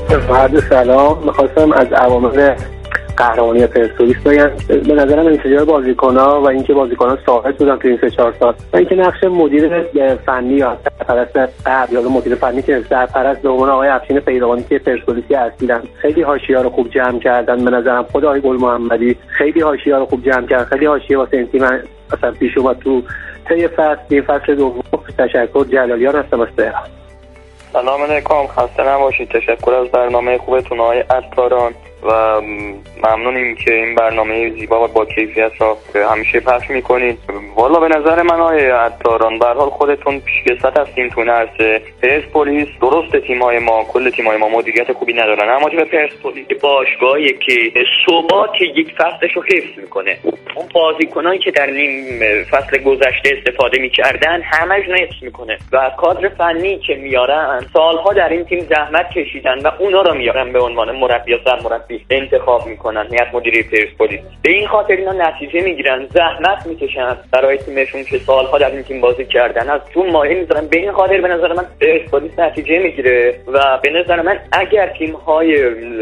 بعد سلام می‌خواستم از عوامل قهرمانی پرسپولیس بگم. به نظرم انفجار بازیکن‌ها و اینکه بازیکن‌ها ثابت بودن تو این 3-4 سال و اینکه نقش مدیر فنی یا سرپرست قبل یا مدیر فنی که سرپرست به عنوان آقای افشین پیروانی که پرسپولیسی هستن خیلی حاشیه‌ها رو خوب جمع کردن. به نظرم خود آقای گل محمدی خیلی حاشیه‌ها رو خوب جمع کرد. خیلی حاشیه واسه این تیم اصلا پیش اومد تو طی فصل دوم. تشکر جلالیان هستم از تهران. سلام علیکم، خسته نباشید. تشکر از برنامه خوبتون آقای عطاران و ممنونیم که این برنامه زیبا و با کیفیت را همیشه پخش میکنید. والا به نظر من آقای عطاران به هر حال خودتون پیشکسوت هستین تو نرسه پرسپولیس. درست تیم‌های ما کل تیم‌های ما مدیریت خوبی ندارن، اما به پرسپولیس باشگاهی که ثبات یک فصلش رو حفظ میکنه. اون بازیکنایی که در نیم فصل گذشته استفاده میکردن همه‌شون حفظ میکنه و کادر فنی که میارن سالها در این تیم زحمت کشیدن و اونا رو میارن به عنوان مربی یا سرمربی انتخاب میکنن هیئت مدیره پرسپولیس. به این خاطر اینا نتیجه میگیرن، زحمت میکشن برای تیمشون که سالها در این تیم بازی کردن، از جون مایه میذارن. به این خاطر به نظر من پرسپولیس نتیجه میگیره و به نظر من اگر تیم‌های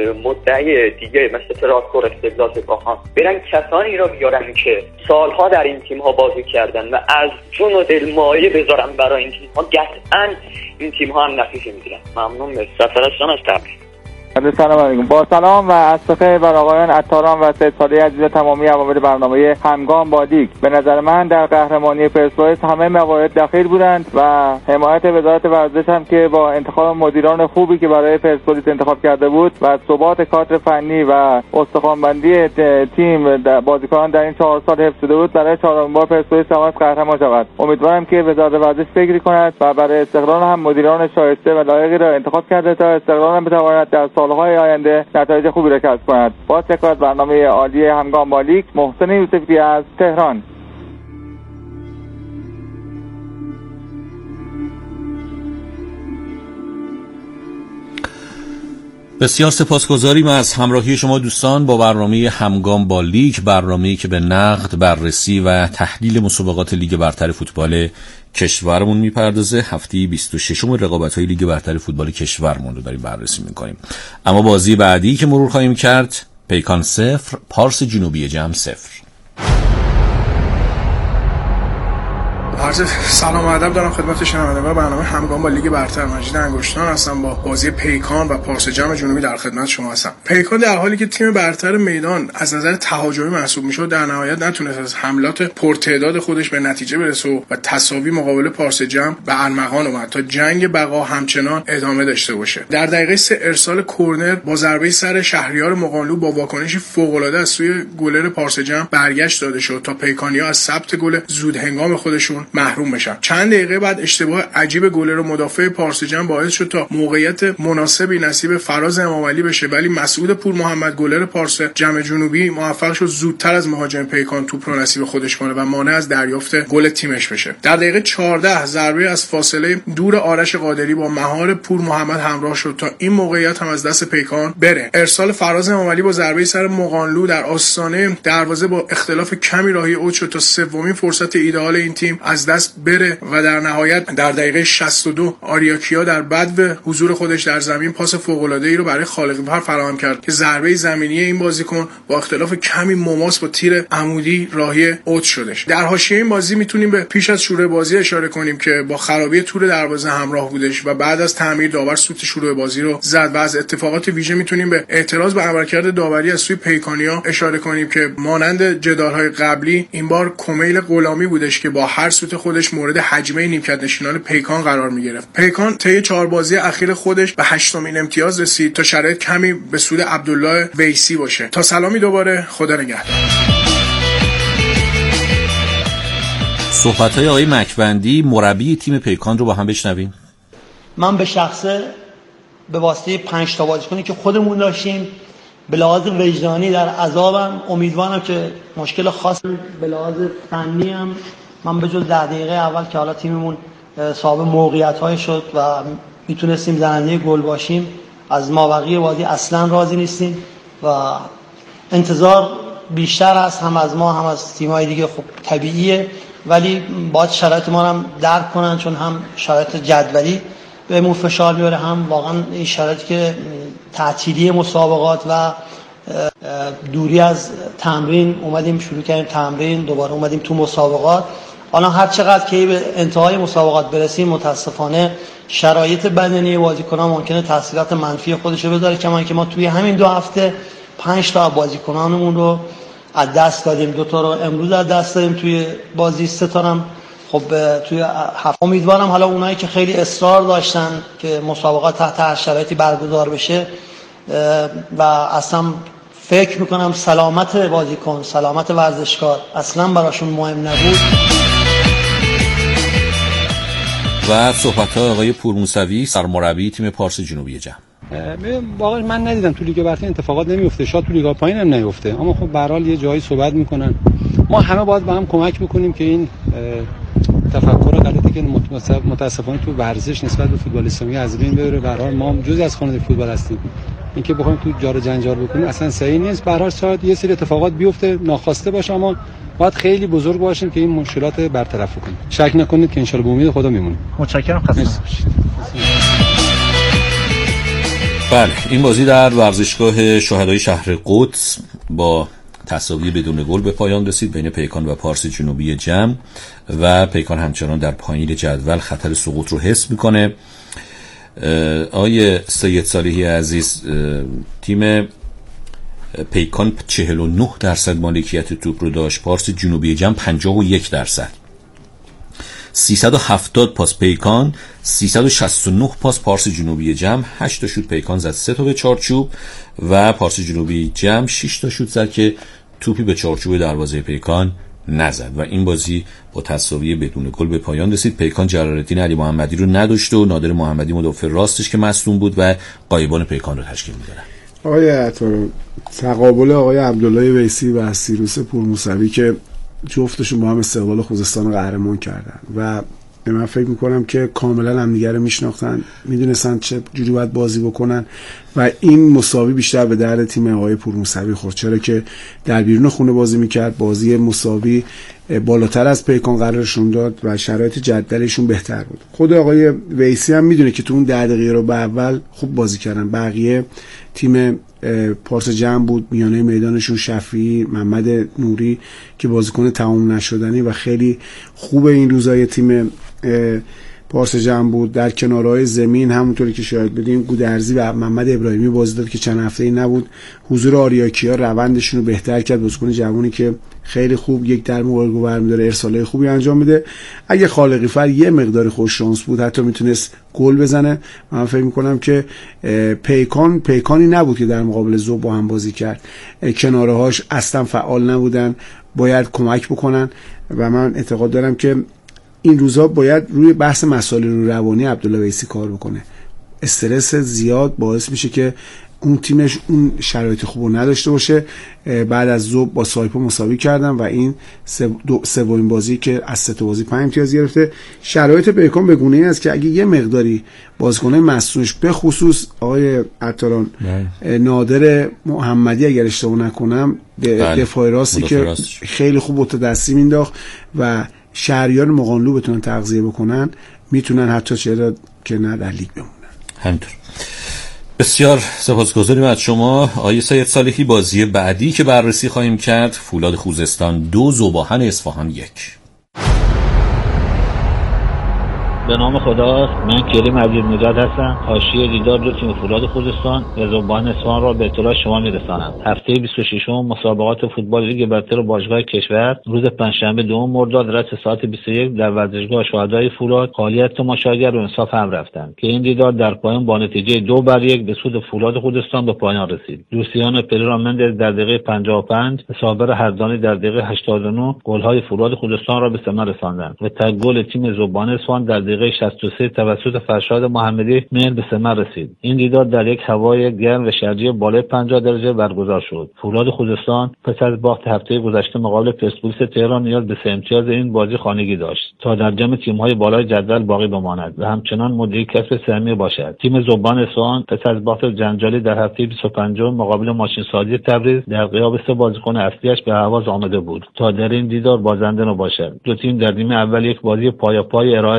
مدعی دیگه مثل تراکتور استقلال سپاهان برن کسانی رو بیارن که سالها در این تیم‌ها بازی کردن و از جون و دل مایه بذارن برای این تیم‌ها، قطعاً این تیم‌ها هم نتیجه میگیرن. ممنون. سفرستان از تبریز. سلام علیکم. با سلام و از خیر بر آقایان عطاران و سید صالحی عزیز تمامی عوامل برنامه همگام با لیگ. به نظر من در قهرمانی پرسپولیس همه موارد دخیل بودند و حمایت وزارت ورزش هم که با انتخاب مدیران خوبی که برای پرسپولیس انتخاب کرده بود و ثبات کادر فنی و استخوان‌بندی تیم بازیکنان در این 4 سال حفظ شده بود، برای چهارمین بار پرسپولیس قهرمان شود. امیدوارم که وزارت ورزش فکری کند و برای استقلال هم مدیران شایسته و لایقی را انتخاب کرده تا استقلال هم بتواند در سالهای آینده نتایج خوبی را کسب کند. با تکرار برنامه عالی همگام با لیگ، محسن یوسفی از تهران. بسیار سپاسگزاریم از همراهی شما دوستان با برنامه همگام با لیگ، برنامه‌ای که به نقد، بررسی و تحلیل مسابقات لیگ برتر فوتبال کشورمون میپردازه. هفته 26 رقابت‌های لیگ برتر فوتبال کشورمون رو داریم بررسی می‌کنیم. اما بازی بعدی که مرور خواهیم کرد، پیکان 0 پارس جنوبی جم 0. عرض سلام و ادب دارم خدمت شنوندگان برنامه همگام با لیگ برتر. مجید انگشتان هستم با بازی پیکان و پارس جم جنوبی در خدمت شما هستم. پیکان در حالی که تیم برتر میدان از نظر تهاجمی محسوب میشد، در نهایت نتونست از حملات پرتعداد خودش به نتیجه برسه و تساوی مقابل پارس جم به ارمغان اومد تا جنگ بقا همچنان ادامه داشته باشه. در دقیقه 3 ارسال کرنر با ضربه سر شهریار مقانلو با واکنشی فوق‌العاده از سوی گلر پارس جم برگشت داده شد تا پیکانی‌ها از ثبت گل زود هنگام خودشون محروم بشن. چند دقیقه بعد اشتباه عجیب گلر مدافع پارس جم باعث شد تا موقعیت مناسبی نصیب فراز امامعلی بشه، ولی مسعود پور محمد گلر پارس جم جنوبی موفق شد زودتر از مهاجم پیکان توپ رو نصیب خودش کنه و مانع از دریافت گل تیمش بشه. در دقیقه 14 ضربه از فاصله دور آرش قادری با مهار پور محمد همراه شد تا این موقعیت هم از دست پیکان بره. ارسال فراز امامعلی با ضربه سر مقانلو در آستانه دروازه با اختلاف کمی راهی اوت شد تا سومین فرصت ایدئال این تیم از دست بره و در نهایت در دقیقه 62 آریاکیا در بعد حضور خودش در زمین پاس فوق‌العاده‌ای رو برای خالق‌پر فراهم کرد که ضربه زمینی این بازیکن با اختلاف کمی مماس با تیر عمودی راهی اوت شدش. در حاشیه این بازی میتونیم به پیش از شروع بازی اشاره کنیم که با خرابی تور دروازه همراه بودش و بعد از تعمیر داور سوت شروع بازی رو زد و از اتفاقات ویژه میتونیم به اعتراض به عملکرد داوری از سوی پیکانیا اشاره کنیم که مانند جدال‌های قبلی این بار کمیل غلامی بودش که با هر سوت خودش مورد هجمه نیمکت نشینان پیکان قرار میگرفت. پیکان طی 4 بازی اخیر خودش به 8مین امتیاز رسید تا شرایط کمی به سود عبدالله ویسی باشه. تا سلامی دوباره، خدا نگهدار. صحبت‌های آقای مکبندی مربی تیم پیکان رو با هم بشنویم. من به شخصه به واسطه 5 تا بازیکنی که خودمون داشتیم به لحاظ وجدانی در عذابم، امیدوارم که مشکل خاص به لحاظ فنی هم من به جز 10 دقیقه اول که حالا تیممون صاحب موقعیت‌های شد و میتونستیم زننده گل باشیم، از مابقی بازی اصلا راضی نیستیم و انتظار بیشتر است، هم از ما هم از تیم‌های دیگه. خب طبیعیه، ولی باید شرایط ما هم درک کنن، چون هم شرایط جدولی بهمون فشار میاره، هم واقعا این شرایطی که تعطیلی مسابقات و دوری از تمرین اومدیم شروع کردیم تمرین، دوباره اومدیم تو مسابقات. حالا هر چقدر که به انتهای مسابقات برسیم متاسفانه شرایط بدنی بازیکنان ممکنه تاثیرات منفی خودشو بذاره، کما اینکه ما توی همین 2 هفته 5 تا بازیکنانمون رو از دست دادیم. 2 تا رو امروز از دست دادیم توی بازی، 3 تا هم خب توی هفته. امیدوارم حالا اونایی که خیلی اصرار داشتن که مسابقات تحت هر شرایطی برگزار بشه و اصلا فکر میکنم سلامت بازیکن، سلامت ورزشکار اصلا براشون مهم نبود. و صحبت‌ها آقای پورموسوی سرمربی تیم پارس جنوبی جم. واقعا من ندیدم تو لیگ برتر اتفاقات نمیفته، شاید تو لیگ پایین هم نیفته، اما خب به هر حال یه جایی صحبت میکنن. ما همه باید به هم کمک بکنیم که این تفکر غلطی که متاسفانه تو ورزش نسبت به فوتبال اسلامی از بین بره. به هر حال ما جزء از خانواده فوتبال هستیم، اینکه بخوایم تو جار جنجال بکنیم اصلا صحیح نیست. به هر حال شاید یه سری اتفاقات بیفته ناخواسته باشه، اما باید خیلی بزرگ باشیم که این مشکلات برطرف کنیم. شک نکنید که ان شاءالله به امید خدا میمونیم. متشکرم، خسته نباشید. بله، این بازی در ورزشگاه شهدای شهر قدس با تساوی بدون گل به پایان رسید بین پیکان و پارس جنوبی جم و پیکان همچنان در پایین جدول خطر سقوط رو حس میکنه. آقای سید صالحی عزیز، تیم پیکان 49% مالکیت توپ رو داشت، پارس جنوبی جم 51%. 370 پاس پیکان، 369 پاس پارس جنوبی جم. 8 تا شوت پیکان زد، 3 تا به چارچوب و پارس جنوبی جم 6 تا شوت زد که توپی به چارچوب دروازه پیکان نزد و این بازی با تساوی بدون گل به پایان رسید. پیکان جلال‌الدین علی محمدی رو نداشت و نادر محمدی مدافع راستش که مصدوم بود و غایبان پیکان رو تشکیل می‌دادن. آقای عطار، تقابل آقای عبدالله ویسی و سیروس پورموسوی که جفتشون با هم استقلال خوزستان رو قهرمان کردن و من فکر میکنم که کاملا همدیگه رو میشناختن، میدونستن چه جوری باید بازی بکنن و این مساوی بیشتر به درد تیم آقای پورموسوی خورد، چرا که در بیرون خونه بازی میکرد. بازی مساوی بالاتر از پیکان قرارشون داد و شرایط جدولشون بهتر بود. خود آقای ویسی هم میدونه که تو اون 10 دقیقه رو به اول خوب بازی کردن. بقیه تیم پارس جمع بود، میانه میدانشون شفیعی، محمد نوری که بازیکن تمام نشدنی و خیلی خوب این روزای تیم پارس جمع بود. در کنارهای زمین همونطوری که شاهد بودیم گودرزی و محمد ابراهیمی بازی داد که چند هفته‌ای نبود. حضور آریاکیا روندشون رو بهتر کرد، بازیکن جوانی که خیلی خوب یک در مقابل گل برمی‌داره، ارسالای خوبی انجام میده. اگه خالقی فر یه مقدار خوش شانس بود حتی میتونست گل بزنه. من فکر میکنم که پیکانی نبود که در مقابل ذوب با هم بازی کرد، کنارهاش اصلا فعال نبودن، باید کمک بکنن و من اعتقاد دارم که این روزا باید روی بحث مسائل روانی عبدالله ویسی کار بکنه. استرس زیاد باعث میشه که اون تیمش اون شرایط خوبو نداشته باشه. بعد از ذوب با سایپا مساوی کردن و این سومین بازی که از 3 تا بازی 5 امتیاز گرفته. شرایط پیکان به گونه‌ای است که اگه یه مقداری بازیکن‌های مصدومش به خصوص آقای عطاران نادر محمدی اگر اشتباه نکنم دفاع راستی که خیلی خوب متدستی مینداخت و شهریار مقانلو بتونن تغذیه بکنن، میتونن حتی چرا که نه در لیگ بمونن. همینطور. بسیار سپاسگزاریم از شما آقای سید صالحی. بازی بعدی که بررسی خواهیم کرد فولاد خوزستان 2 ذوباهن اصفهان 1. به نام خدا، من کریم عبدالنجات هستم. حاشیه دیدار دو تیم فولاد خوزستان و ذوباهن اصفهان را به اطلاع شما میرسانم. هفته 26 مسابقات فوتبال لیگ برتر باشگاه کشور روز پنجشنبه 2 مرداد رأس ساعت 21 در ورزشگاه شهدای فولاد قالیت تماشاگر و انصاف هم رفتند که این دیدار در پایان با نتیجه 2-1 به سود فولاد خوزستان به پایان رسید. لوسیانو پررا مندز در دقیقه 55 و صابر هردانی در دقیقه 89 گل‌های فولاد خوزستان را به ثمر رساندند و تک گل تیم ذوباهن اصفهان در دقیقه 63 توسط فرشاد محمدی مهر به ثمر رسید. این دیدار در یک هوای گرم و شرجی بالای 50 درجه برگزار شد. فولاد خوزستان پس از باخت هفته گذشته مقابل پرسپولیس تهران نیاز به 3 امتیاز این بازی خانگی داشت تا در جمع تیم‌های بالای جدول باقی بماند و همچنان مدعی کسب سهمیه باشد. تیم ذوباهن اصفهان پس از باخت جنجالی در هفته 25 مقابل ماشین‌سازی تبریز در غیاب 3 بازیکن اصلیش به هواز آمده بود تا در این دیدار بازنده نباشد. دو تیم در نیمه اول یک بازی پایاپای ارائه دادند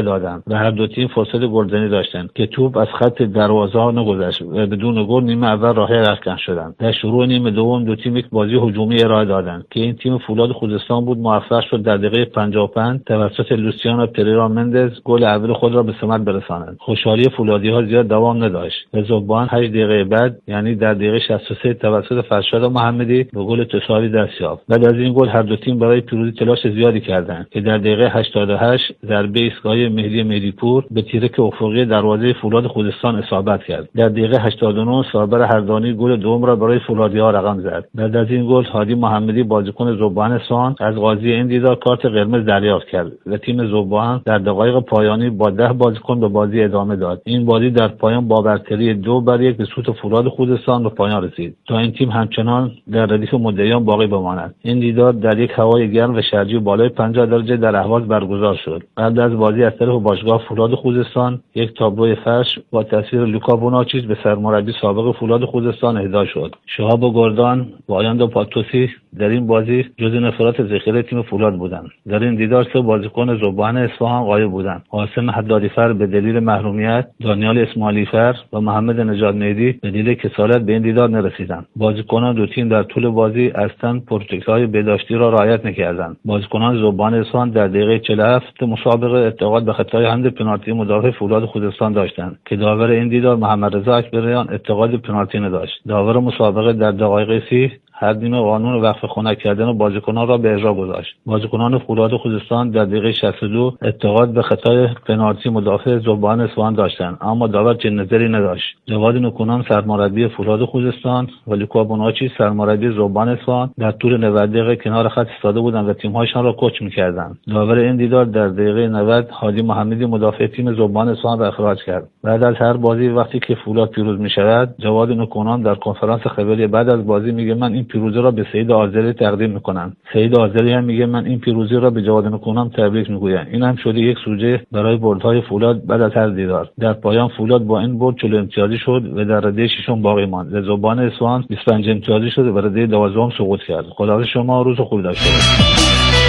و هر دو تیم فرصت گلزنی داشتند که توپ از خط دروازه ها نگذشت و بدون گل نیمه اول راهی رختکن شدند. در شروع نیمه دوم دو تیم یک بازی هجومی ارائه دادند که این تیم فولاد خوزستان بود موفق شد در دقیقه 55 توسط لوسیانو پریرا مندز گل اول خود را به ثمر برسانند. خوشحالی فولادی‌ها زیاد دوام نداشت. زوبان 8 دقیقه بعد یعنی در دقیقه 63 توسط فرشاد محمدی به گل تساوی دست یافت. بعد از این گل هر دو تیم برای پیروزی تلاش زیادی کردند که در دقیقه 88 ضربه ایستگاهی مهدی پور به تیرک افقی دروازه فولاد خوزستان اصابت کرد. در دقیقه 89 صابر هردانی گل دوم را برای فولادی‌ها رقم زد. بعد از این گل هادی محمدی بازیکن زوبان اصفهان از قاضی اندیدار کارت قرمز دریافت کرد و تیم زوبان در دقایق پایانی با 10 بازیکن به بازی ادامه داد. این بازی در پایان با برتری 2-1 به سود فولاد خوزستان به پایان رسید تا این تیم همچنان در ردیف مدعیان باقی بماند. این دیدار در یک هوای گرم و شرجی بالای 50 درجه در اهواز برگزار شد. قبل از بازی از طرف باشگاه فولاد خوزستان یک تابلوی فرش با تصویر لوکا بوناچیچ به سرمربی سابق فولاد خوزستان اهدا شد. شهاب گردان و آیاندو پاتوسی در این بازی جزو نفرات ذخیره تیم فولاد بودند. در این دیدار 3 بازیکن زوبان اصفهان غایب بودند: قاسم حدادیفر به دلیل محرومیت، دانیال اسماعیلی‌فر و محمد نژاد مهدی به دلیل کسالت به این دیدار نرسیدند. بازیکنان دو تیم در طول بازی اصلا پروتکل‌های بهداشتی را رعایت نکردند. بازیکنان زوبان اصفهان در دقیقه 47 مسابقه اعتقاد به خطای حمله پنالتی مدافع فولاد خوزستان داشتند که داور این دیدار محمد رضا اکبریان اعتقاد پنالتی نداشت. داور مسابقه در دقایق 30 هر نیمه قانون وقف خنک کردن بازیکنان را به اجرا گذاشت. بازیکنان فولاد خوزستان در دقیقه 62 اعتقاد به خطای پنالتی مدافع زوبان اصفهان داشتند، اما داور چنین نظری نداشت. جواد نکونام سرمربی فولاد خوزستان و لوکا بوناچی سرمربی زوبان اصفهان در طول 90 دقیقه کنار خط ایستاده بودند و تیم‌هایشان را کوچ می‌کردند. داور این دیدار در دقیقه 90 هادی محمدی مدافع تیم زوبان اصفهان را اخراج کرد. بعد از هر بازی وقتی که فولاد پیروز می‌شود، جواد نکونام در کنفرانس خبری بعد از بازی میگه من این پیروزی را به سید آذری تقدیم میکنم. سید آذری هم میگه من این پیروزی را به جواد نکونام تبریک میگویم. این هم شده یک سوژه برای بردهای فولاد بعد از هر دیدار. در پایان فولاد با این برد 40 امتیازی شد و در رده ششم باقی ماند. زوبان اصفهان 25 امتیازی شد و رده 12ام سقوط کرد. خدا شما روز خوبی داشته باشید.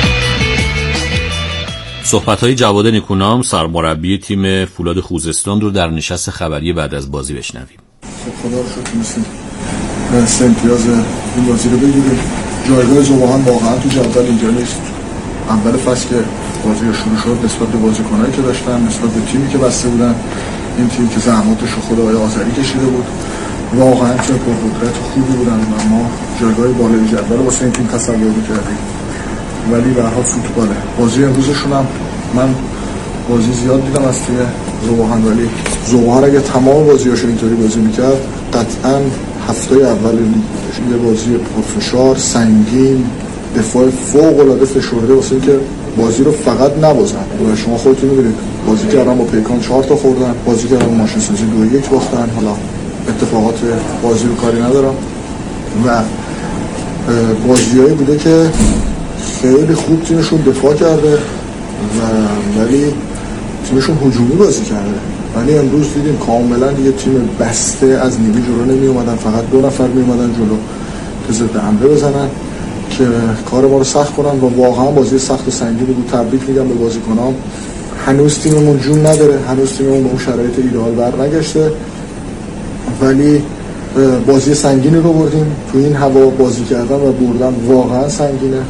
صحبت‌های جواد نکونام سرمربی تیم فولاد خوزستان رو در نشست خبری بعد از بازی بشنویم. خدا رو شکر تونستیم 3 امتیاز این بازی رو بگیریم. جایگاه زوبان واقعا تو جدول اینجا نیست. اول فصل که بازی شروع شد نسبت به بازیکنایی که داشتن، نسبت به تیمی که بسته بودن، این تیم که زحماتش رو خود آقای آذری کشیده بود واقعا تیم پرقدرت خوبی بودن و ما جایگاه بالای جدول واسه این تیم تصور می‌کردیم. ولی به هر حال فوتباله. بازی امروزشون هم من بازی زیاد دیدم از تیم زوبان، ولی زوبان اگه تمام بازیاشو اینطوری بازی می‌کرد قطعاً هفته اول لیگ بودش. یه بازی پرفشار، سنگین، دفاع فوق‌العاده فشرده واسه اینکه بازی رو فقط نبازن. و شما خودتون می‌دونید بازی کردن با پیکان 4 تا خوردن، بازی کردن با ماشین سازی 2-1 باختن. حالا اتفاقات بازی رو کاری ندارم و بازیایی بوده که خیلی خوب تیمشون دفاع کرده و ولی تیمشون هجومی بازی کرده. ولی امروز دیدیم کاملا یه تیم بسته از نیمه جلو نمی اومدن، فقط 2 نفر می اومدن جلو که ضد حمله بزنن که کار ما رو سخت کنن و واقعا بازی سخت و سنگینی بود. تبریک میگم به بازیکنام. هنوز تیممون جون نداره، هنوز تیممون به اون شرایط ایدئال برنگشته، ولی بازی سنگینی رو بردیم. تو این هوا بازی کردن و بردن واقعا سنگینه.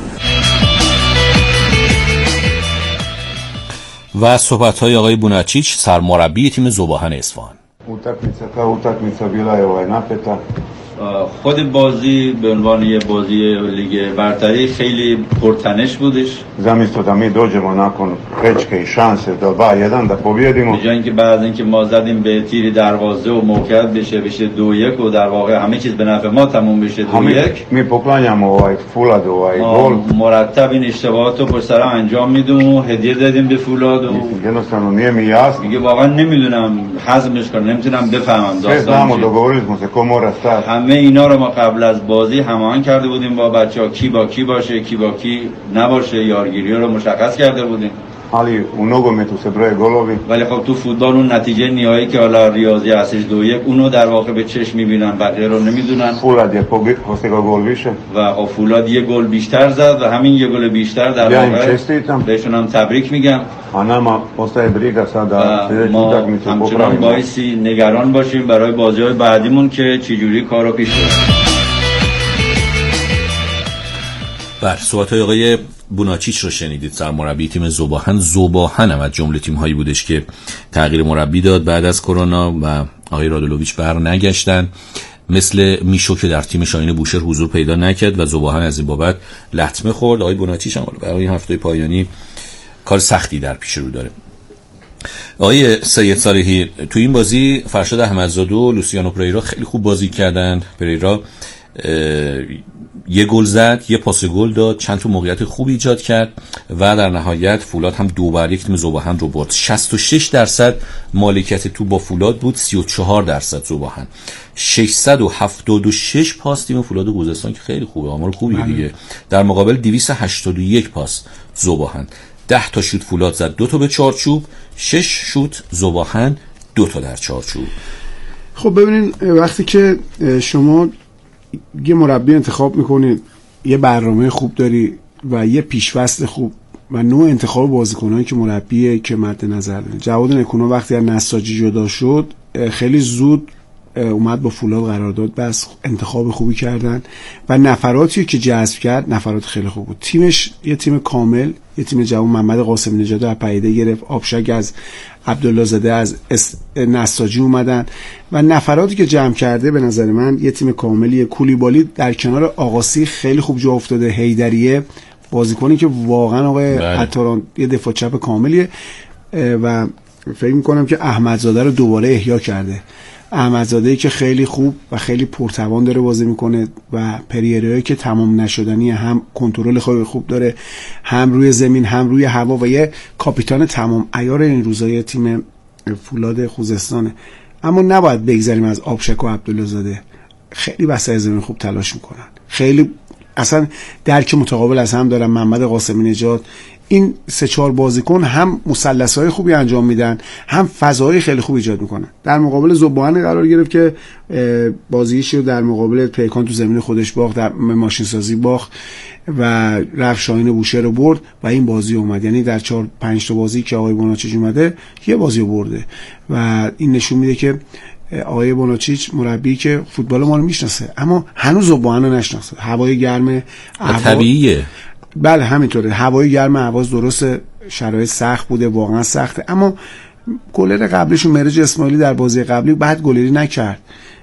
و صحبت‌های آقای بوناچیچ سرمربی تیم زوبان اصفهان. utakmica bila je napeta. خود بازی به عنوان یه بازی لیگ برتری خیلی پرتنش بودش. Zamisto da mi dođemo nakon prečke i šanse do 2-1 da pobijedimo. به جای اینکه بعد اینکه ما زدیم به تیر دروازه و موقعیت بشه 2-1 و در واقع همه چیز به نفع ما تموم بشه 2-1. Mi poklanjamo Fuladu gol. مرتب این اشتباهات رو پشت سر انجام میدیم و هدیه دادیم به فولاد و jednostavno nije mi jasno. میگه واقعا نمیدونم هضمش کنم، نمیتونم بفهمم داستان چیه. dogovorili smo se ko mora stati. همه اینا رو ما قبل از بازی هماهنگ کرده بودیم با بچه‌ها، کی با کی باشه، کی با کی نباشه، یارگیری رو مشخص کرده بودیم. ali u nogometu se broje golovi. ولی خب تو فوتبال اون نتیجه نهایی که حالا ریاضی هستش 2-1 اونو در واقع به چشم میبینن، بقیه رو نمیدونن. فولاد je postigao gol više. و خب فولاد یه گل بیشتر زد و همین یه گل بیشتر در واقع بهشون هم تبریک میگم. A nama ostaje briga sada sljedeću utakmicu popravimo. همچنان بایستی نگران باشیم برای بازی‌های بعدیمون که چجوری کارو پیش ببریم. بر صحبت‌های آقای بوناچیچ رو شنیدید، سرمربی تیم ذوباهن هم از جمله تیم‌هایی بودش که تغییر مربی داد بعد از کرونا و آقای رادولوویچ بر نگشتن. مثل میشو که در تیم شاهین بوشهر حضور پیدا نکرد و ذوباهن از این بابت لطمه خورد. آقای بوناچیچ هم برای هفته پایانی کار سختی در پیش رو داره. آقای سید صالحی، تو این بازی فرشاد احمدزاده و لوسیانو پریرا خیلی خوب بازی کردن. پریرا یه گل زد، یه پاس گل داد، چند تا موقعیت خوب ایجاد کرد و در نهایت فولاد هم 2-1 تیم ذوباهن رو برد. 66% مالکیت تو با فولاد بود، 34% ذوباهن. 676 پاس تیم فولاد خوزستان که خیلی خوبه، آمار خوبیه دیگه. در مقابل 281 پاس ذوباهن. 10 تا شوت فولاد زد، 2 تا به چارچوب، 6 شوت ذوباهن، 2 تا در چارچوب. خب ببینین وقتی که شما یه مربی انتخاب میکنید، یه برنامه خوب داری و یه پیش‌فصل خوب و نوع انتخاب بازیکنایی که مربیه که مد نظر داره. جواد نکونا وقتی از نساجی جدا شد خیلی زود اومد با فولاد قرارداد بس، انتخاب خوبی کردن و نفراتی که جذب کرد نفرات خیلی خوب بود. تیمش یه تیم کامل، یه تیم جوان. محمد قاسمی نژاد از پیده گرفت، آبشگ از عبدالله زاده از نساجی اومدن و نفراتی که جمع کرده به نظر من یه تیم کاملیه. کولیبالی در کنار آقاسی خیلی خوب جا افتاده. حیدریه بازیکنی که واقعا آقای عطاران یه دفاع چپ کاملیه و فکر میکنم که احمدزاده رو دوباره احیا کرده. احمدزاده‌ای که خیلی خوب و خیلی پرتوان داره بازی میکنه و پریرایی که تمام نشدنی، هم کنترل خیلی خوب داره، هم روی زمین هم روی هوا و یه کاپیتان تمام عیار این روزای تیم فولاد خوزستانه. اما نباید بگذاریم از آبشک و عبدالله زاده، خیلی وسط زمین خوب تلاش میکنن، خیلی اصلا درک متقابل از هم دارن. محمد قاسمی نژاد، این 3-4 بازیکن هم مثلث‌های خوبی انجام میدن، هم فضاهای خیلی خوب ایجاد میکنن. در مقابل ذوباهن قرار گرفت که بازیش رو در مقابل پیکان تو زمین خودش باخت، در ماشین سازی باخت و رفت شاهین بوشهر رو برد و این بازی اومد. یعنی در 4-5 تا بازی که آقای بوناچیچ اومده یه بازی رو برده و این نشون میده که آقای بوناچیچ مربی که فوتبال ما رو میشناسه اما هنوز ذوباهن رو نشناسه. هوای گرم طبیعیه. بله همینطوره، هوای گرم اهواز درست شرایط سخت بوده، واقعا سخته، اما گلر قبلیشون مهرج اسماعیلی در بازی قبلی بعد گلری نکرد.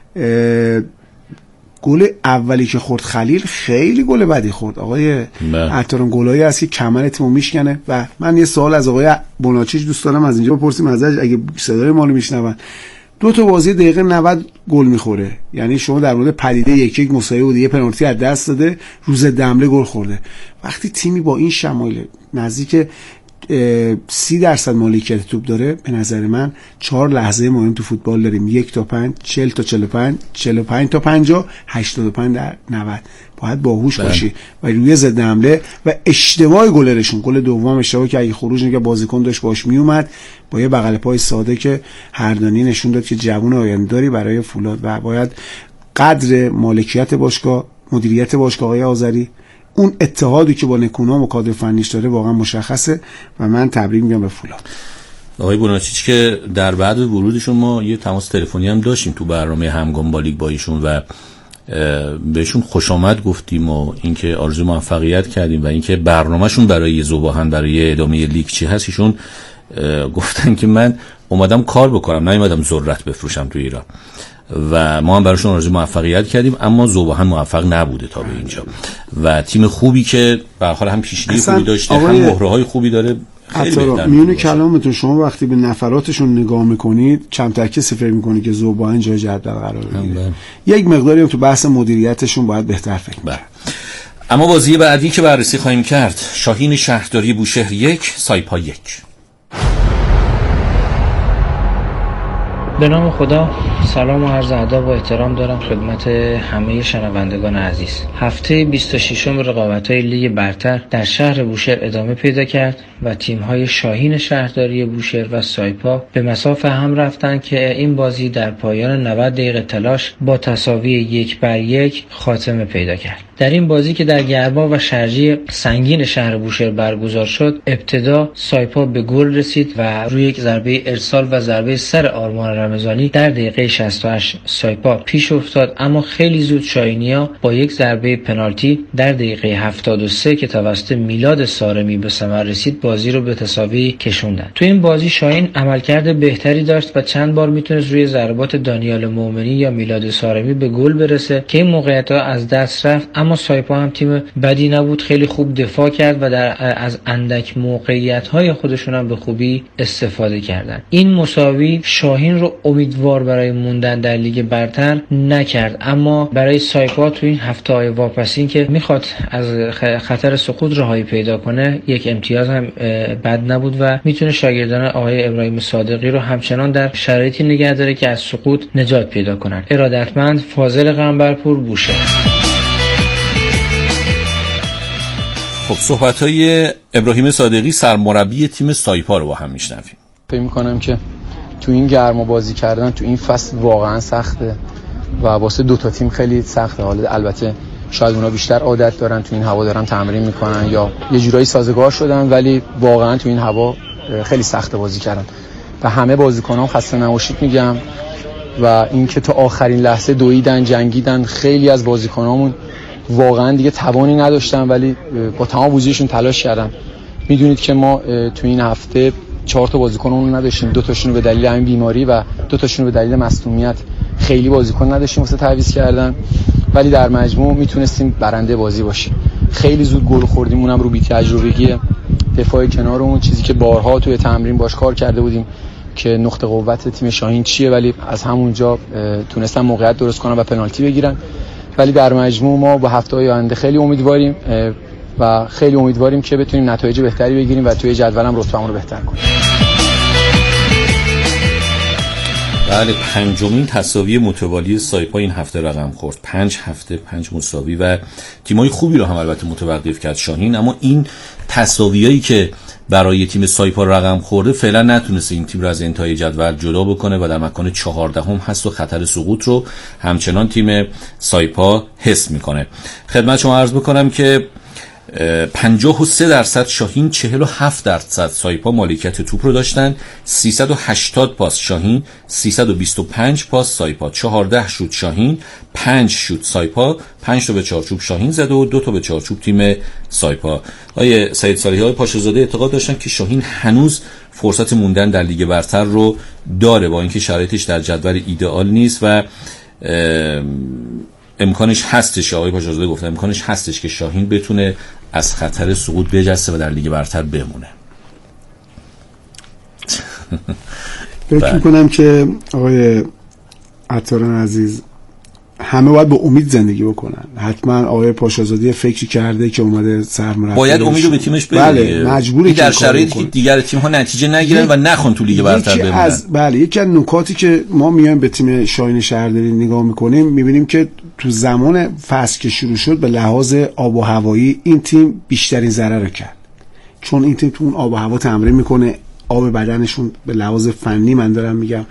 گل اولی که خورد خلیل خیلی گل بدی خورد آقای عطاران. گلایی هست که کمر تیمو میشکنه و من یه سوال از آقای بوناچیچ دوست دارم از اینجا بپرسیم ازش، اگه صدای ما رو میشنون. 2 تا بازی دقیقه 90 گل میخوره، یعنی شما در مورد پدیده 1-1 مساوی بوده، یه پنالتی از دست داده، روز دمله گل خورده. وقتی تیمی با این شمایل نزدیک 30% مالکیت توپ داره، به نظر من 4 لحظه مهم تو فوتبال داریم: 1 تا 5، 40 تا 45، 45 تا 50، 85 در 90. باید باهوش باشی و روی ضد حمله و اشتباه گلرشون، گل دوم اشتباه که اگه خروج نگه بازیکن داشت باش میومد با یه بغل پای ساده که هردانی نشون داد که جوون آینده‌داری برای فولاد و باید قدر مالکیت باشگاه، مدیریت باشگاه آقای آذری، اون اتحادی که با نکونا و کادر فنیش داره واقعا مشخصه و من تبریک میگم به فولاد. آقای بوناچیچ که در بعد ورودشون ما یه تماس تلفنی هم داشتیم تو برنامه همگام با لیگ با ایشون و بهشون خوش آمد گفتیم و اینکه آرزو موفقیت کردیم و اینکه برنامه‌شون برای ذوباهن برای ادامه لیگ چی هست. ایشون گفتن که من اومدم کار بکنم، نیومدم ذرت بفروشم تو ایران و ما هم براشون آرزو موفقیت کردیم، اما ذوباهن موفق نبوده تا به اینجا و تیم خوبی که به هر حال هم پیشگیری خوبی داشته هم مهره‌های خوبی داره. میونه کلامتون شما وقتی به نفراتشون نگاه میکنید چند تا کسی فکر میکنید که ذوباهن جای جدول قرار بگیره، یک مقداری هم تو بحث مدیریتشون باید بهتر فکر کنید. اما بازی بعدی که بررسی خواهیم کرد، شاهین شهرداری بوشهر 1 سایپا 1. به نام خدا، سلام و عرض ادب و احترام دارم خدمت همه شنوندگان عزیز. هفته 26م رقابت‌های لیگ برتر در شهر بوشهر ادامه پیدا کرد و تیم‌های شاهین شهرداری بوشهر و سایپا به مسافه هم رفتند که این بازی در پایان 90 دقیقه تلاش با تساوی 1-1 خاتمه پیدا کرد. در این بازی که در گرما و شرجی سنگین شهر بوشهر برگزار شد، ابتدا سایپا به گل رسید و روی یک ضربه ارسال و ضربه سر آرمان رمضانی در دقیقه 68 سایپا پیش افتاد، اما خیلی زود شاهینیا با یک ضربه پنالتی در دقیقه 73 که توسط میلاد سارمی به ثمر رسید بازی رو به تساوی کشوندن. تو این بازی شاهین عملکرد بهتری داشت و چند بار میتونست روی ضربات دانیال مومنی یا میلاد سارمی به گل برسه که این موقعیت‌ها از دست رفت، اما سایپا هم تیم بدی نبود، خیلی خوب دفاع کرد و از اندک موقعیت‌های خودشون هم به خوبی استفاده کردن. این مساوی شاهین رو امیدوار برای موندن در لیگ برتر نکرد، اما برای سایپا تو این هفته‌های واپسین که میخواد از خطر سقوط رهایی پیدا کنه یک امتیاز هم بد نبود و میتونه شاگردان آقای ابراهیم صادقی رو همچنان در شرایطی نگه داره که از سقوط نجات پیدا کنن. ارادتمند، فاضل قنبرپور، بوشهر. خب صحبت‌های ابراهیم صادقی سرمربی تیم سایپا رو با هم میشنویم. فکر می‌کنم که تو این گرما بازی کردن تو این فصل واقعا سخته و واسه دو تا تیم خیلی سخته. حالا البته شاید اونا بیشتر عادت دارن تو این هوا دارن تمرین میکنن یا یه جورایی سازگار شدن، ولی واقعا تو این هوا خیلی سخته بازی کردن. و همه بازیکنان خسته نباشید میگم و اینکه تا آخرین لحظه دویدن، جنگیدن. خیلی از بازیکنامون واقعا دیگه توانی نداشتن ولی با تمام وجودشون تلاش کردن. میدونید که ما تو این هفته 4 تا بازیکنمون نداشتیم، 2 تاشون به دلیل همین بیماری و 2 تاشون به دلیل مصونیت. خیلی بازیکن نداشتیم واسه تعویض کردن، ولی در مجموع میتونستیم برنده بازی باشیم. خیلی زود گل خوردیم، اونم رو بی‌تجربگی دفاع کنارمون، چیزی که بارها توی تمرین باش کار کرده بودیم که نقطه قوت تیم شاهین چیه، ولی از همونجا تونستن موقعیت درست کنن و پنالتی بگیرن. ولی در مجموع ما با هفته‌های آینده خیلی امیدواریم و خیلی امیدواریم که بتونیم نتایج بهتری بگیریم و توی جدولم رتبه‌مون رو بهتر کنیم. بله، 5مین تساوی متوالی سایپا این هفته رقم خورد. 5 هفته 5 مساوی و تیمای خوبی رو هم البته متوقف کرد شاهین، اما این تساویایی که برای تیم سایپا رقم خورده فعلا نتونسته این تیم رو از انتهای جدول جدا بکنه و در مکان 14ام هست و خطر سقوط رو همچنان تیم سایپا حس میکنه. خدمت شما عرض بکنم که 53% شاهین، 47% سایپا مالکیت توپ رو داشتن. 380 پاس شاهین، 325 پاس سایپا. 14 شوت شاهین، 5 شوت سایپا. 5 تا به چارچوب شاهین زده و 2 تا به چارچوب تیم سایپا. آیه سعید صالحی های پاشه‌زاده اعتقاد داشتن که شاهین هنوز فرصت موندن در لیگ برتر رو داره با اینکه شرایطش در جدول ایدئال نیست و امکانش هستش. آقای پاشه‌زاده گفتن امکانش هستش که شاهین بتونه از خطر سقوط بجسته و در لیگ برتر بمونه. فکر میکنم که آقای عطاران عزیز همه باید با امید زندگی بکنن. حتما آقای پاشه‌زاده فکری کرده که اومده سرمربی باید امیدو به تیمش بده. بله، مجبوری در شرایطی که دیگر تیم‌ها نتیجه نگیرن و نخون تو لیگ برتر بمونن. بله، یکی از نکاتی که ما میایم به تیم شاهین شهرداری نگاه میکنیم میبینیم که تو زمان فصل که شروع شد به لحاظ آب و هوایی این تیم بیشترین ضرر رو کرد، چون این تیم تو اون آب و هوا تمرین میکنه. آب بدنشون به لحاظ فنی من دارم میگم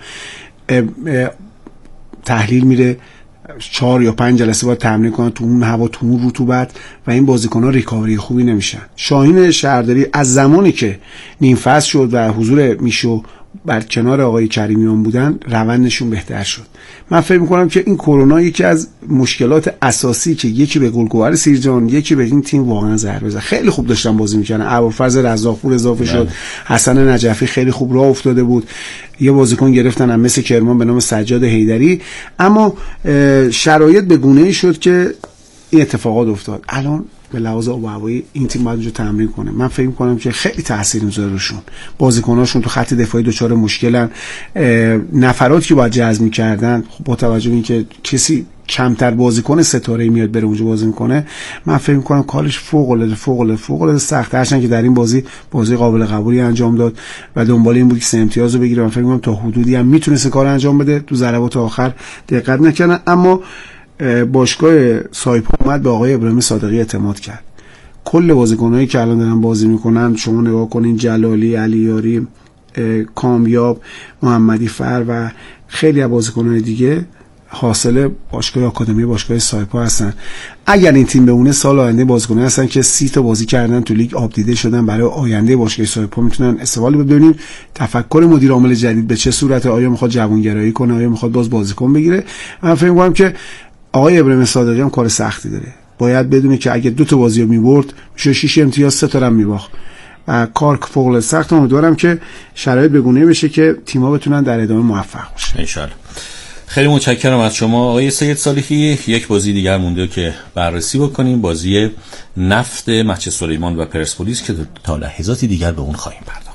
تحلیل میره 4 یا 5 جلسه باید تمرین کنن تو اون هوا، تو اون رطوبت و این بازیکن‌ها ریکاوری خوبی نمیشن. شاهین شهرداری از زمانی که نیم فصل شد و حضور میشو بر کنار آقای کریمیان بودن روندشون بهتر شد. من فکر میکنم که این کرونا یکی از مشکلات اساسی که یکی به گلگوهر سیرجان یکی به این تیم واقعا ضربه زد. خیلی خوب داشتن بازی میکردن. ابوالفضل رزاقپور اضافه شد، حسن نجفی خیلی خوب راه افتاده بود. یه بازیکن گرفتن هم مثل کرمان به نام سجاد حیدری، اما شرایط به گونه‌ای شد که این اتفاقات افتاد. الان به لحاظ آب و هوایی این تیم باید اونجا تمرین کنه. من فکر می‌کنم که خیلی تاثیر میذاره روشون. بازیکناشون تو خط دفاعی دچار مشکلن. نفراتی که باید جذب می‌کردن خب با توجه به اینکه کسی کمتر بازیکن ستاره‌ای میاد بره اونجا بازی میکنه، من فکر میکنم کارش فوق العاده سخته. هرچند که در این بازی قابل قبولی انجام داد و دنبال این بود که 3 امتیاز رو بگیره. من فکر میکنم تا حدودی هم میتونست کار انجام بده، تو ضربات آخر دقت نکردن. اما باشگاه سایپا اومد به آقای ابراهیم صادقی اعتماد کرد. کل بازیکنایی که الان دارن بازی میکنن شما نگاه کنین، جلالی، علیاری، کامیاب، محمدی فر و خیلی از بازیکن‌های دیگه حاصل باشگاه آکادمی باشگاه سایپا هستن. اگر این تیم بمونه سال آینده بازیکن‌ها هستن که 30 تا بازی کردن تو لیگ آپدیت شدن، برای آینده باشگاه سایپا میتونن استفاده ببینیم تفکر مدیر عامل جدید به چه صورته، آیا میخواد جوانگرایی کنه، آیا میخواد باز بازیکن بگیره. من فکر می‌کنم که آقای ابراهیم صادقی هم کار سختی داره، باید بدونه که اگه 2 تا بازی رو می‌برد میشه 6 امتیاز، 3 تا هم می‌باخت و کار فوق العاده سخت. امیدوارم که شرایط بگونه بشه که تیم‌ها بتونن در ادامه موفق باشن ان شاء الله. خیلی متشکرم از شما آقای سید صالحی. یک بازی دیگر مونده که بررسی بکنیم، بازی نفت مسجد سلیمان و پرسپولیس که تا لحظاتی دیگر به اون خواهیم پرداخت.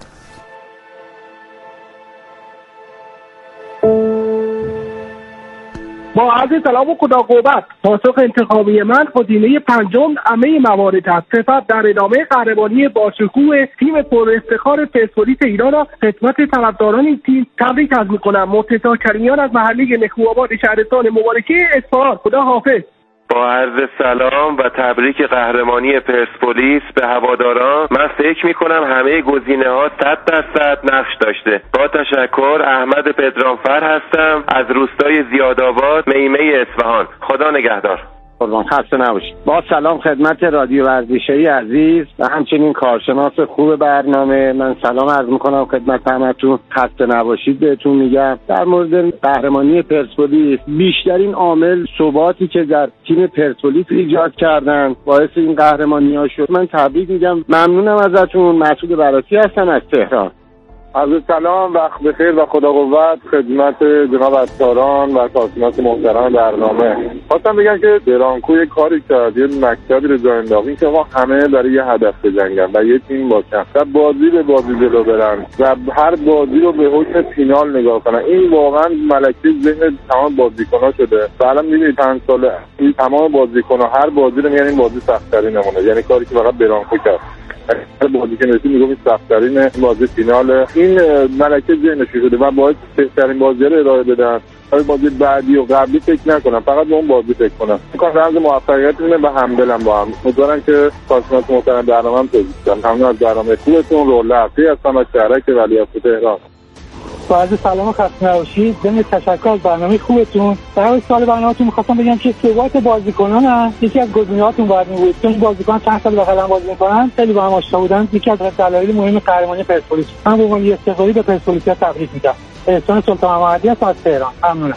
با عرض سلام و خدا قوت، پاسخ انتخابی من گزینه پنجم همه موارد است. سپس در ادامه قهرمانی باشکوه تیم پر افتخار پرسپولیس ایران را خدمت طرفداران این تیم تبریک عرض می‌کنم. مرتضی کریمیان از محله نکوآباد شهرستان مبارکه اصفهان. خدا حافظ. با عرض سلام و تبریک قهرمانی پرسپولیس به هواداران. من فکر میکنم همه گزینه‌ها 100% نقش داشته. با تشکر، احمد پدرامفر هستم از روستای زیادآباد، میمه اصفهان. خدا نگهدار. قربان، خسته نباشید. با سلام خدمت رادیو ورزشی عزیز و همچنین کارشناس خوب برنامه. من سلام عرض میکنم خدمت همتون، خسته نباشید بهتون میگم. در مورد قهرمانی پرسپولیس، بیشترین عامل ثباتی که در تیم پرسپولیس ایجاد کردن باعث این قهرمانی ها شد. من تبریک میگم، ممنونم ازتون. مسعود براسی هستم از تهران. عرض سلام، وقت بخیر و خدا قوت خدمت جناب عطاران و کارشناس محترم برنامه. خواستم بگم که برانکو یک کاری کرد، یه مکتبی رو جا انداخت، این که ما همه برای یه هدف بجنگن و یه تیم باشن و بازی به بازی جلو برن و هر بازی رو به حکم فینال نگاه کنن. این واقعا ملکه ذهن تمام بازیکن‌ها شده. حالا می‌بینید 5 سال تمام بازیکن‌ها هر بازی رو میگن این بازی سخت‌ترین نمونه، یعنی کاری که فقط برانکو کرد. هر بازی که نشون میگم این سخت‌ترین بازی فینال، این ملکه ذهنش شده و باید بهترین بازی رو ارائه بدن. بازی بعدی و قبلی فکر نکنم، فقط به اون بازی فکر کنم. می‌خوام رمز موفقیت اینه و همدلم با هم. امیدوارم که کارشناس محترم برنامه‌ام توضیح بدم. ممنون از برنامه خوبتون. رولعفی هستم از شهرک ولیعصر تهران. با عرض سلام و خسته نباشید. ضمن تشکر از برنامه خوبتون. در سال برنامه‌تون می‌خواستم بگم که ثبات بازیکنان یکی از گزینه‌هاتون باید بود، چون بازیکن چند سال بغلم بازی می‌کنن، خیلی با هم آشنا بودن. یکی از دلایل مهم قهرمانی پرسپولیس. من به عنوان استقلالی به پرسپولیس تبریک میگم. احسان سلطان محمدی از تهران. ممنونم.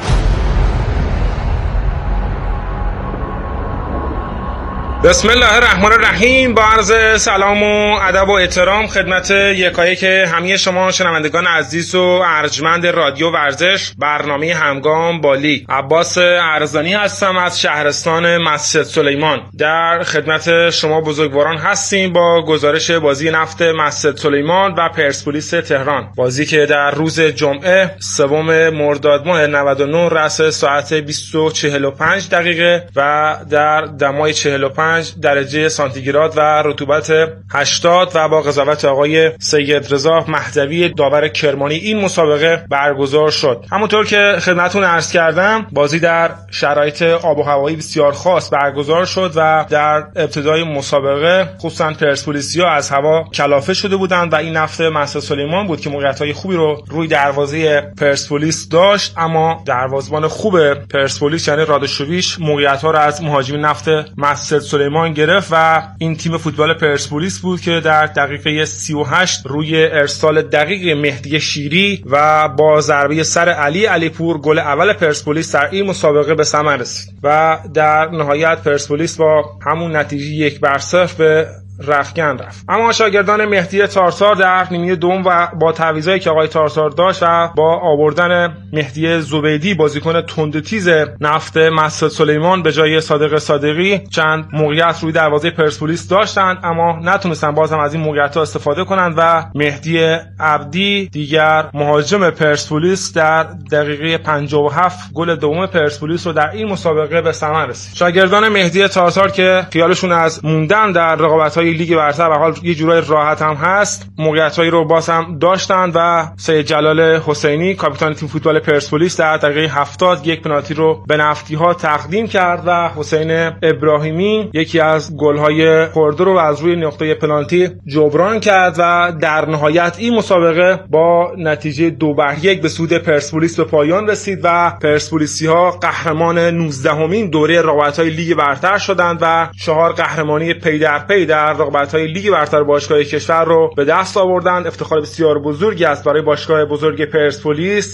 بسم الله الرحمن الرحیم. با عرض سلام و ادب و احترام خدمت یکایک همه شما شنوندگان عزیز و ارجمند رادیو ورزش، برنامه همگام با لیگ. عباس ارزانی هستم از شهرستان مسجد سلیمان. در خدمت شما بزرگواران هستیم با گزارش بازی نفت مسجد سلیمان و پرسپولیس تهران. بازی که در روز جمعه 3 مرداد ماه 99 رأس ساعت 20:45 و در دمای 45 درجه سانتیگراد و رطوبت 80 و با قضاوت آقای سید رضا مهدوی داور کرمانی این مسابقه برگزار شد. همونطور که خدمتتون عرض کردم، بازی در شرایط آب و هوایی بسیار خاص برگزار شد و در ابتدای مسابقه خصوصا پرسپولیسیا از هوا کلافه شده بودند و این نفت مسجد سلیمان بود که موقعیت‌های خوبی رو روی دروازه پرسپولیس داشت، اما دروازه‌بان خوب پرسپولیس یعنی رادوشوویچ موقعیت‌ها رو از مهاجم نفت مسجد سلیمان گرفت و این تیم فوتبال پرسپولیس بود که در دقیقه 38 روی ارسال دقیق مهدی شیری و با ضربه سر علیپور گل اول پرسپولیس در این مسابقه به ثمر رسید و در نهایت پرسپولیس با همون نتیجه 1-0 به رختکن رفت. اما شاگردان مهدی تارتار در نیمه دوم و با تعویضایی که آقای تارتار داشت و با آوردن مهدی زبیدی بازیکن تندتیز نفت مسعود سلیمان به جای صادق صادقی چند موقعیت روی دروازه پرسپولیس داشتند، اما نتونستن باز هم از این موقعیت‌ها استفاده کنند و مهدی عبدی دیگر مهاجم پرسپولیس در دقیقه 57 گل دوم پرسپولیس رو در این مسابقه به ثمر رسید. شاگردان مهدی تارتار که خیالشون از موندن در رقابت‌های لیگ برتر و حال یه جورای راحت هم هست، موقعیت‌هایی رو باز هم داشتند و سید جلال حسینی کاپیتان تیم فوتبال پرسپولیس در دقیقه 70 یک پنالتی رو به نفتی‌ها تقدیم کرد و حسین ابراهیمی یکی از گل‌های خورده رو از روی نقطه پنالتی جبران کرد و در نهایت این مسابقه با نتیجه 2-1 به سود پرسپولیس به پایان رسید و پرسپولیسی‌ها قهرمان 19مین دوره رقابت‌های لیگ برتر شدند و 4 قهرمانی پی در پی در رقابت‌های لیگ برتر باشگاه کشور رو به دست آوردند. افتخار بسیار بزرگی است برای باشگاه بزرگ پرسپولیس